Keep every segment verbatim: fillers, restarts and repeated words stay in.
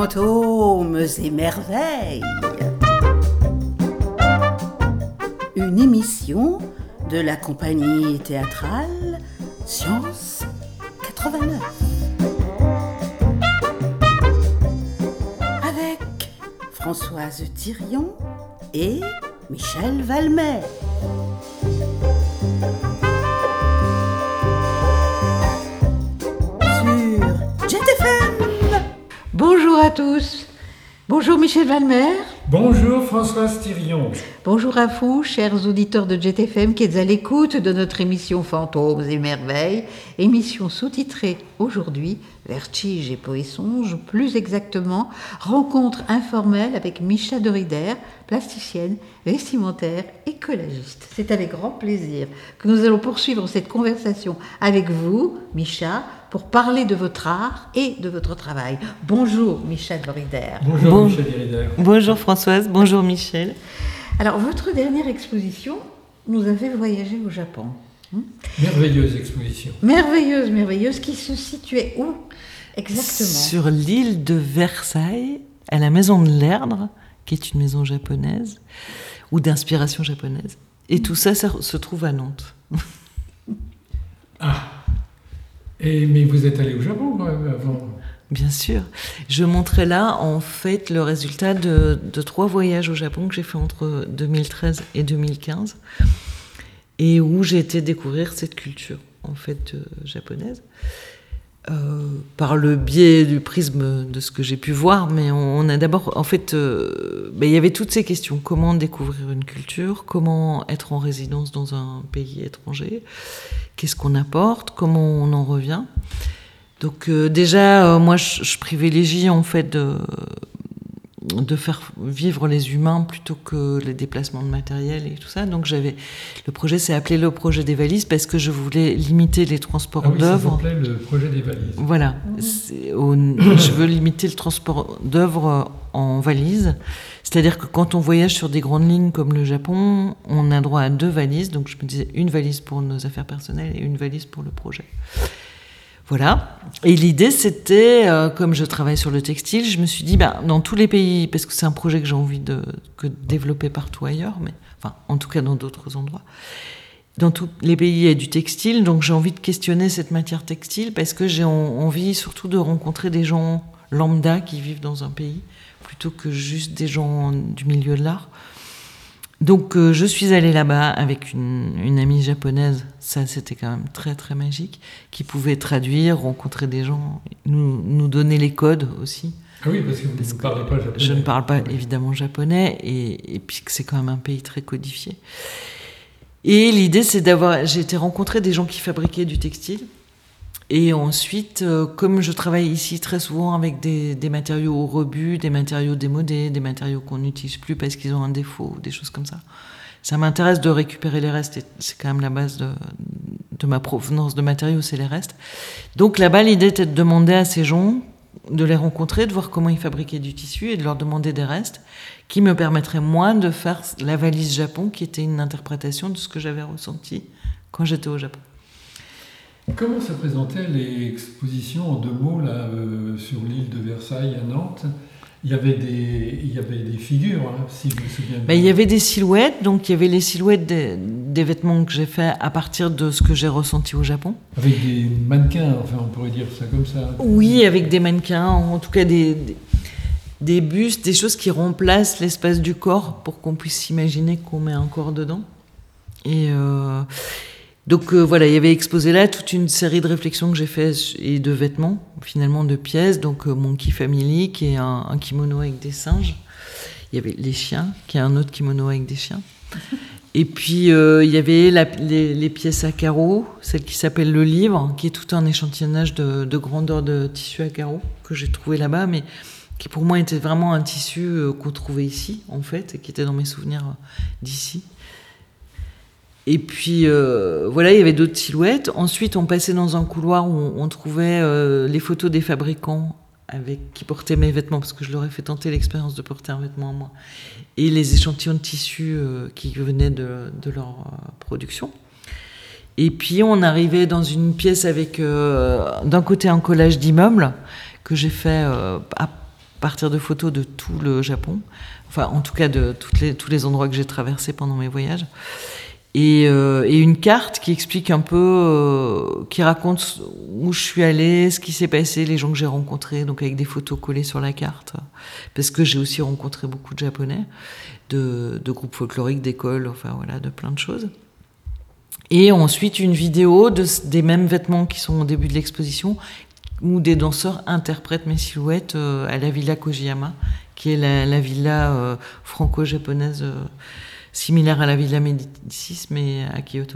Fantômes et merveilles. Une émission de la compagnie théâtrale Science quatre-vingt-neuf. Avec Françoise Thirion et Michel Valmer. Sur Jet F M. Bonjour à tous. Bonjour Michel Valmer. Bonjour Françoise Thirion. Bonjour à vous, chers auditeurs de Jet F M qui êtes à l'écoute de notre émission Fantômes et merveilles, émission sous-titrée aujourd'hui Vertige et Poissonges, plus exactement rencontre informelle avec Micha de Rider, plasticienne, vestimentaire et collagiste. C'est avec grand plaisir que nous allons poursuivre cette conversation avec vous, Micha, pour parler de votre art et de votre travail. Bonjour Micha de Rider. Bonjour bon, Michel de Rider. Bonjour Françoise, bonjour Michel. Alors, votre dernière exposition nous a fait voyager au Japon. Hum merveilleuse exposition. Merveilleuse, merveilleuse, qui se situait où exactement? Sur l'île de Versailles, à la maison de l'Erdre, qui est une maison japonaise, ou d'inspiration japonaise. Et tout ça, ça se trouve à Nantes. Ah, et, mais vous êtes allé au Japon quand même avant? Bien sûr. Je montrais là, en fait, le résultat de, de trois voyages au Japon que j'ai fait entre deux mille treize et deux mille quinze, et où j'ai été découvrir cette culture, en fait, euh, japonaise, euh, par le biais du prisme de ce que j'ai pu voir. Mais on, on a d'abord, en fait, euh, ben, il y avait toutes ces questions. Comment découvrir une culture? Comment être en résidence dans un pays étranger? Qu'est-ce qu'on apporte? Comment on en revient? Donc euh, déjà, euh, moi, je, je privilégie en fait de, de faire vivre les humains plutôt que les déplacements de matériel et tout ça. Donc j'avais, le projet s'est appelé le projet des valises parce que je voulais limiter les transports ah oui, d'œuvres. Ça s'appelait le projet des valises. Voilà, c'est au, je veux limiter le transport d'œuvres en valises. C'est-à-dire que quand on voyage sur des grandes lignes comme le Japon, on a droit à deux valises. Donc je me disais une valise pour nos affaires personnelles et une valise pour le projet. Voilà. Et l'idée, c'était, euh, comme je travaille sur le textile, je me suis dit, bah, dans tous les pays, parce que c'est un projet que j'ai envie de que développer partout ailleurs, mais enfin, en tout cas dans d'autres endroits. Dans tous les pays, il y a du textile, donc j'ai envie de questionner cette matière textile parce que j'ai en, envie surtout de rencontrer des gens lambda qui vivent dans un pays, plutôt que juste des gens du milieu de l'art. Donc euh, je suis allée là-bas avec une, une amie japonaise, ça c'était quand même très très magique, qui pouvait traduire, rencontrer des gens, nous, nous donner les codes aussi. Ah oui, parce que vous parce ne parlez pas japonais. Je ne parle pas oui. évidemment japonais, et, et puis que c'est quand même un pays très codifié. Et l'idée c'est d'avoir, j'ai été rencontrer des gens qui fabriquaient du textile, et ensuite, euh, comme je travaille ici très souvent avec des, des matériaux au rebut, des matériaux démodés, des matériaux qu'on n'utilise plus parce qu'ils ont un défaut, des choses comme ça, ça m'intéresse de récupérer les restes, et c'est quand même la base de, de ma provenance de matériaux, c'est les restes. Donc là-bas, l'idée était de demander à ces gens, de les rencontrer, de voir comment ils fabriquaient du tissu et de leur demander des restes qui me permettraient, moi, de faire la valise Japon, qui était une interprétation de ce que j'avais ressenti quand j'étais au Japon. Comment se présentaient les expositions en deux mots là, euh, sur l'île de Versailles à Nantes? Il y avait des, il y avait des figures, hein, si je me souviens bien. Ben, il y avait des silhouettes, donc il y avait les silhouettes des, des vêtements que j'ai fait à partir de ce que j'ai ressenti au Japon. Avec des mannequins, enfin on pourrait dire ça comme ça. Oui, avec des mannequins, en tout cas des, des, des bustes, des choses qui remplacent l'espace du corps pour qu'on puisse s'imaginer qu'on met un corps dedans. Et... Euh, Donc euh, voilà, il y avait exposé là toute une série de réflexions que j'ai faites et de vêtements, finalement de pièces. Donc euh, Monkey Family, qui est un, un kimono avec des singes. Il y avait les chiens, qui est un autre kimono avec des chiens. Et puis euh, il y avait la, les, les pièces à carreaux, celle qui s'appelle le livre, qui est tout un échantillonnage de, de grandeur de tissu à carreaux que j'ai trouvé là-bas, mais qui pour moi était vraiment un tissu euh, qu'on trouvait ici, en fait, et qui était dans mes souvenirs d'ici. Et puis, euh, voilà, il y avait d'autres silhouettes. Ensuite, on passait dans un couloir où on, on trouvait euh, les photos des fabricants avec, qui portaient mes vêtements, parce que je leur ai fait tenter l'expérience de porter un vêtement à moi, et les échantillons de tissu euh, qui venaient de, de leur euh, production. Et puis on arrivait dans une pièce avec euh, d'un côté un collage d'immeubles que j'ai fait euh, à, partir de photos de tout le Japon, enfin en tout cas de toutes les, tous les endroits que j'ai traversés pendant mes voyages. Et, euh, et une carte qui explique un peu, euh, qui raconte où je suis allée, ce qui s'est passé, les gens que j'ai rencontrés, donc avec des photos collées sur la carte. Parce que j'ai aussi rencontré beaucoup de Japonais, de, de groupes folkloriques, d'écoles, enfin voilà, de plein de choses. Et ensuite une vidéo de, des mêmes vêtements qui sont au début de l'exposition, où des danseurs interprètent mes silhouettes euh, à la Villa Kojiyama, qui est la, la villa euh, franco-japonaise euh, similaire à la Villa Médicis, mais à Kyoto.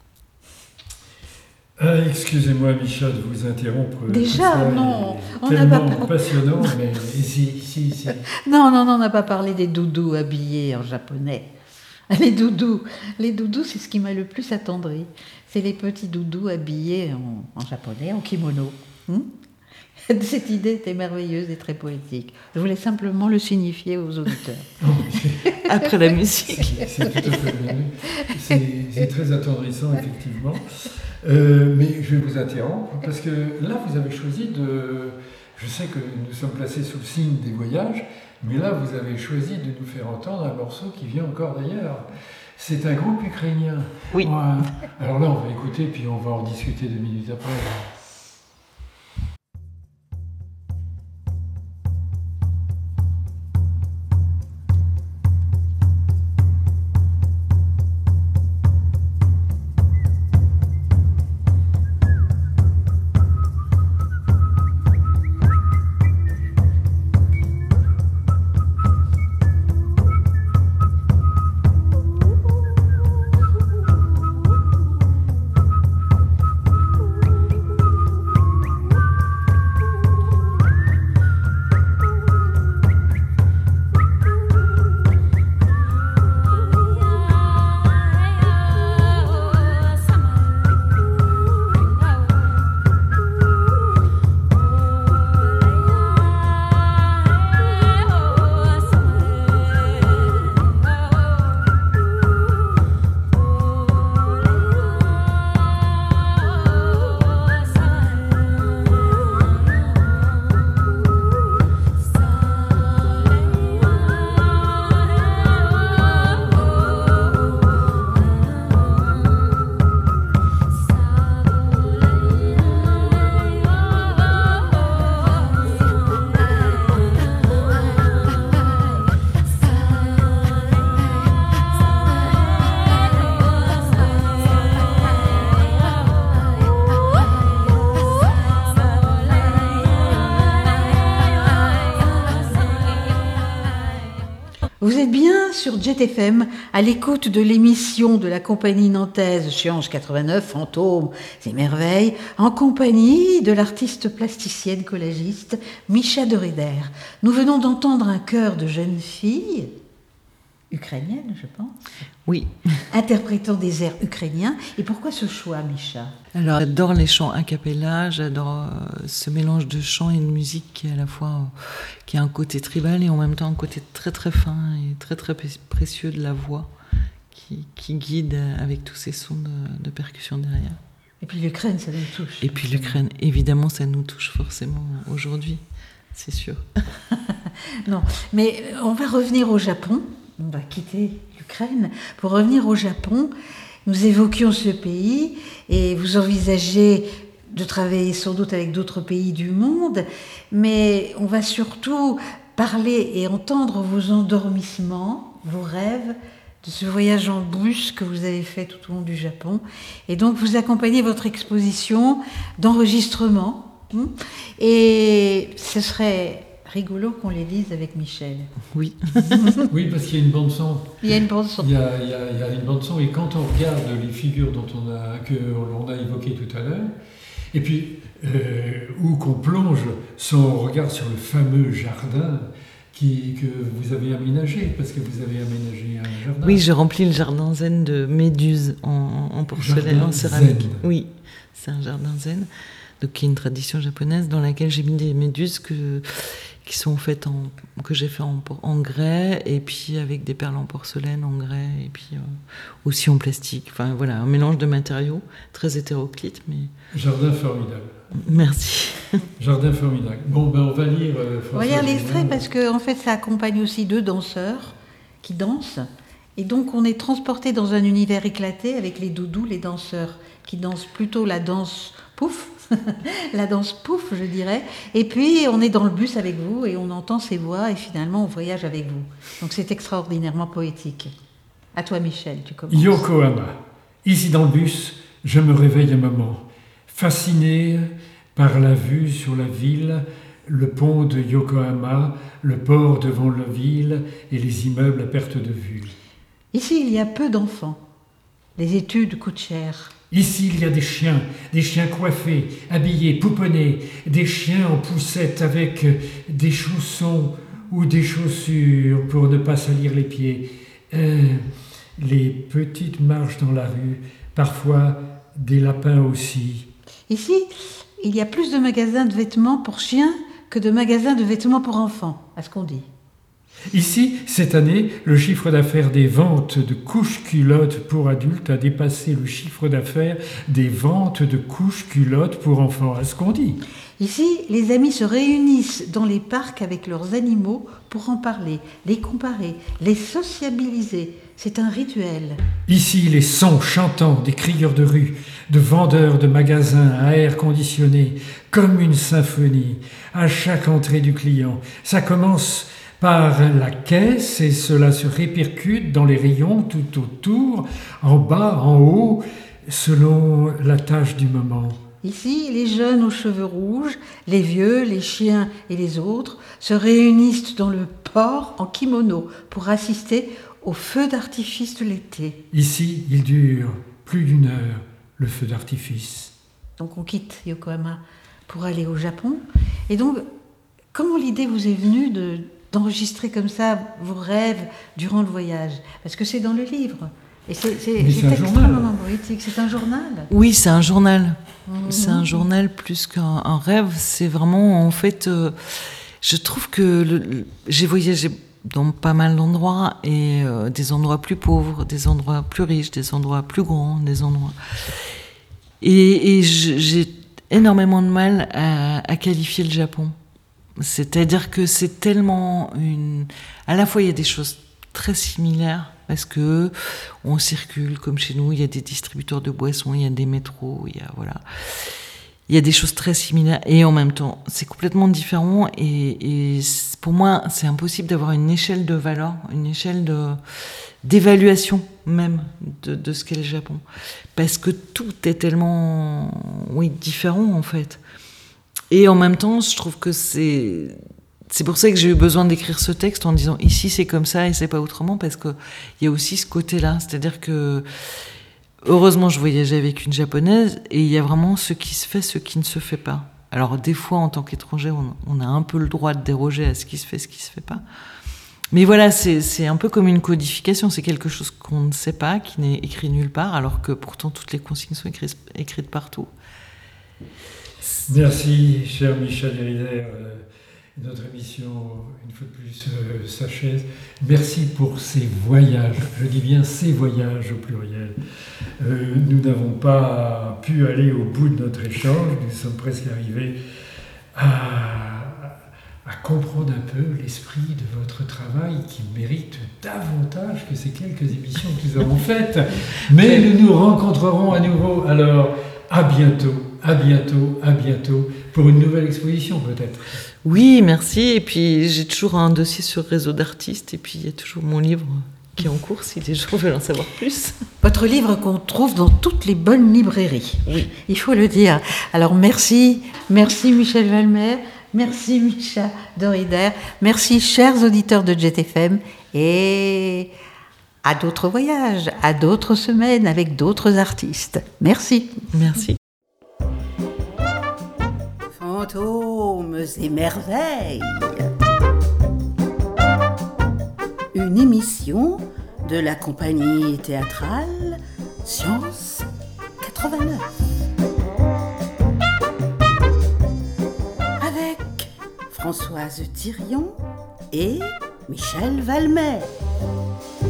Ah, excusez-moi, Micha, de vous interrompre. Déjà, ça non, on n'a tellement pas... passionnant, mais si, si, si. Non, non, non, on n'a pas parlé des doudous habillés en japonais. Les doudous, les doudous, c'est ce qui m'a le plus attendri. C'est les petits doudous habillés en, en japonais, en kimono. Hum Cette idée était merveilleuse et très poétique. Je voulais simplement le signifier aux auditeurs. Après la musique. C'est, c'est tout à fait bien. C'est, c'est très attendrissant, effectivement. Euh, mais je vais vous interrompre, parce que là, vous avez choisi de... Je sais que nous sommes placés sous le signe des voyages, mais là, vous avez choisi de nous faire entendre un morceau qui vient encore d'ailleurs. C'est un groupe ukrainien. Oui. Voilà. Alors là, on va écouter, puis on va en discuter deux minutes après. Vous êtes bien sur Jet F M, à l'écoute de l'émission de la compagnie nantaise Change quatre-vingt-neuf, Fantômes et Merveilles, en compagnie de l'artiste plasticienne collagiste Mischa de Rieder. Nous venons d'entendre un chœur de jeunes filles, ukrainiennes je pense, Oui. interprétant des airs ukrainiens. Et pourquoi ce choix, Mischa ? Alors, j'adore les chants a cappella, j'adore euh, ce mélange de chants et de musique qui est à la fois euh, qui a un côté tribal et en même temps un côté très très fin et très très précieux de la voix qui, qui guide avec tous ces sons de, de percussion derrière. Et puis l'Ukraine, ça nous touche. Et puis l'Ukraine, évidemment, ça nous touche forcément aujourd'hui, c'est sûr. Non, mais on va revenir au Japon. On va quitter l'Ukraine pour revenir au Japon. Nous évoquions ce pays et vous envisagez de travailler sans doute avec d'autres pays du monde, mais on va surtout parler et entendre vos endormissements, vos rêves de ce voyage en bus que vous avez fait tout au long du Japon. Et donc vous accompagnez votre exposition d'enregistrement. Et ce serait rigolo qu'on les lise avec Michel. Oui. Oui, parce qu'il y a une bande-son. Il y a une bande-son. Il y a, il y a, il y a une bande-son, et quand on regarde les figures dont on a, que l'on a évoquées tout à l'heure, et puis euh, où qu'on plonge son regard sur le fameux jardin qui, que vous avez aménagé, parce que vous avez aménagé un jardin. Oui, j'ai rempli le jardin zen de méduses en, en porcelaine, Jardin en céramique. zen. Oui, c'est un jardin zen. donc qui est une tradition japonaise dans laquelle j'ai mis des méduses que, qui sont faites en, que j'ai fait en, en grès, et puis avec des perles en porcelaine, en grès, et puis euh, aussi en plastique. Enfin voilà, un mélange de matériaux très hétéroclite, mais... Jardin formidable. Merci. Jardin formidable. Bon, ben on va lire... Euh, on va lire l'extrait parce qu'en en fait, ça accompagne aussi deux danseurs qui dansent. Et donc, on est transporté dans un univers éclaté avec les doudous, les danseurs qui dansent plutôt la danse pouf, la danse pouf, je dirais. Et puis, on est dans le bus avec vous et on entend ces voix et finalement, on voyage avec vous. Donc, c'est extraordinairement poétique. À toi, Michel, tu commences. Yokohama. Ici dans le bus, je me réveille un moment, fasciné par la vue sur la ville, le pont de Yokohama, le port devant la ville et les immeubles à perte de vue. Ici, il y a peu d'enfants. Les études coûtent cher. Ici, il y a des chiens, des chiens coiffés, habillés, pouponnés, des chiens en poussette avec des chaussons ou des chaussures pour ne pas salir les pieds. Euh, les petites marches dans la rue, parfois des lapins aussi. Ici, il y a plus de magasins de vêtements pour chiens que de magasins de vêtements pour enfants, à ce qu'on dit. Ici, cette année, le chiffre d'affaires des ventes de couches-culottes pour adultes a dépassé le chiffre d'affaires des ventes de couches-culottes pour enfants, à ce qu'on dit. Ici, les amis se réunissent dans les parcs avec leurs animaux pour en parler, les comparer, les sociabiliser. C'est un rituel. Ici, les sons chantants des crieurs de rue, de vendeurs de magasins à air conditionné, comme une symphonie, à chaque entrée du client. Ça commence par la caisse et cela se répercute dans les rayons tout autour, en bas, en haut, selon la tâche du moment. Ici, les jeunes aux cheveux rouges, les vieux, les chiens et les autres se réunissent dans le port en kimono pour assister au feu d'artifice de l'été. Ici, il dure plus d'une heure, le feu d'artifice. Donc on quitte Yokohama pour aller au Japon. Et donc, comment l'idée vous est venue de, d'enregistrer comme ça vos rêves durant le voyage? Parce que c'est dans le livre. Et c'est, c'est, c'est, c'est extrêmement poétique. C'est un journal. Oui, c'est un journal. Mmh. C'est un journal plus qu'un un rêve. C'est vraiment, en fait, euh, je trouve que le, le, j'ai voyagé dans pas mal d'endroits, et euh, des endroits plus pauvres, des endroits plus riches, des endroits plus grands, des endroits... Et, et j'ai énormément de mal à, à qualifier le Japon. C'est-à-dire que c'est tellement une... À la fois, il y a des choses très similaires, parce que on circule comme chez nous, il y a des distributeurs de boissons, il y a des métros, il y a... Voilà. Il y a des choses très similaires, et en même temps, c'est complètement différent, et, et pour moi, c'est impossible d'avoir une échelle de valeur, une échelle de, d'évaluation même de, de ce qu'est le Japon. Parce que tout est tellement, oui, différent, en fait. Et en même temps, je trouve que c'est... C'est pour ça que j'ai eu besoin d'écrire ce texte en disant « ici, c'est comme ça et c'est pas autrement », parce qu'il y a aussi ce côté-là, c'est-à-dire que heureusement, je voyageais avec une japonaise, et il y a vraiment ce qui se fait, ce qui ne se fait pas. Alors, des fois, en tant qu'étranger, on, on a un peu le droit de déroger à ce qui se fait, ce qui se fait pas. Mais voilà, c'est, c'est un peu comme une codification. C'est quelque chose qu'on ne sait pas, qui n'est écrit nulle part, alors que pourtant, toutes les consignes sont écrites, écrites partout. Merci, cher Michel Hérider. Notre émission, une fois de plus, euh, s'achève. Merci pour ces voyages. Je dis bien ces voyages au pluriel. Euh, nous n'avons pas pu aller au bout de notre échange. Nous sommes presque arrivés à, à comprendre un peu l'esprit de votre travail qui mérite davantage que ces quelques émissions que nous avons faites. Mais nous nous rencontrerons à nouveau. Alors, à bientôt, à bientôt, à bientôt, pour une nouvelle exposition peut-être. Oui, merci. Et puis, j'ai toujours un dossier sur Réseau d'artistes. Et puis, il y a toujours mon livre qui est en cours, si les gens veulent en savoir plus. Votre livre qu'on trouve dans toutes les bonnes librairies. Oui, il faut le dire. Alors, merci. Merci, Michel Valmer. Merci, Micha Dorider. Merci, chers auditeurs de Jet F M. Et à d'autres voyages, à d'autres semaines avec d'autres artistes. Merci. Merci. Fantômes et merveilles. Une émission de la compagnie théâtrale Science quatre-vingt-neuf. Françoise Thirion et Michel Valmet.